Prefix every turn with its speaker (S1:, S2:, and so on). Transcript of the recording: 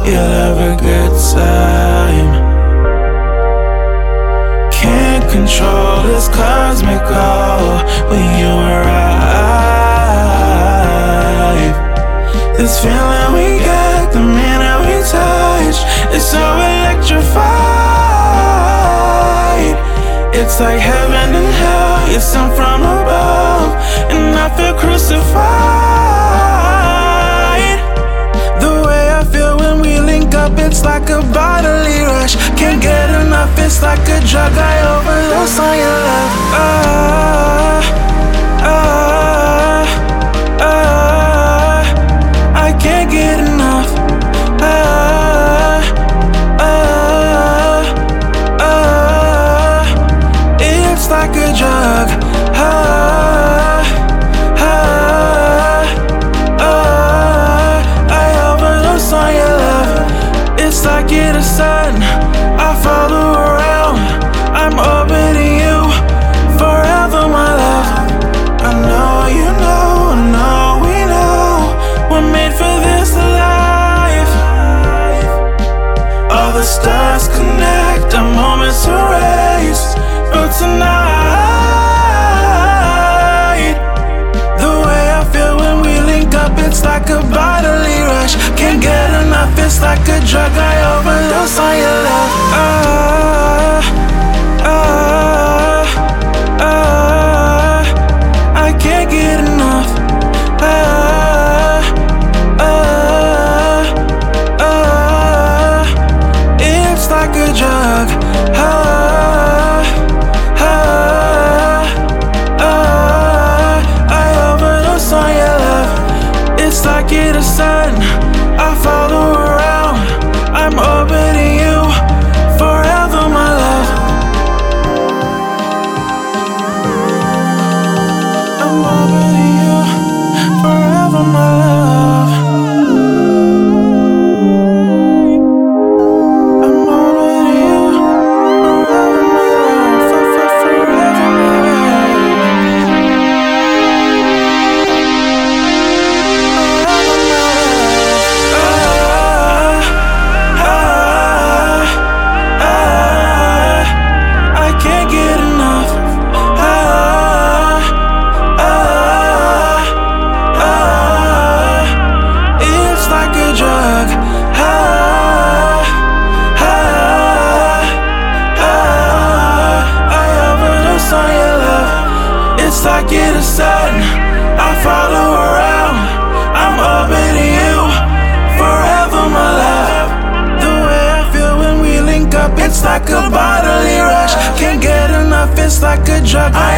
S1: you'll have a good time. Can't control this cosmic call when you arrive. This feeling we get the minute we touch, it's so electrified. It's like heaven and hell, you're sent from above, and I feel crucified. The way I feel when we link up, it's like a bodily rush. Can't get enough, it's like a drug. I overdose on your love. I can't get enough. It's like a drug. I overdose on your love. It's like you're the sun, I follow around. I'm orbiting you forever, my love. I know you know, I know we know we're made for this life. All the stars connect, our moments erase. But tonight, the way I feel when we link up, it's like a bodily rush. Can't get enough, it's like a drug. I overdose on your love. I can't get enough. It's like a drug. I overdose on your love. It's like you're the sun, I follow around. I'm orbiting you forever, my love. I'm orbiting you forever, my love. I'm orbiting you forever, my love. Forever, my love. I can't get enough. It's like a drug. I overdose on your love. It's like you're the sun, I follow around. I'm orbiting you forever, my love. The way I feel when we link up, it's like a bodily rush. Can't get enough, it's like a drug. I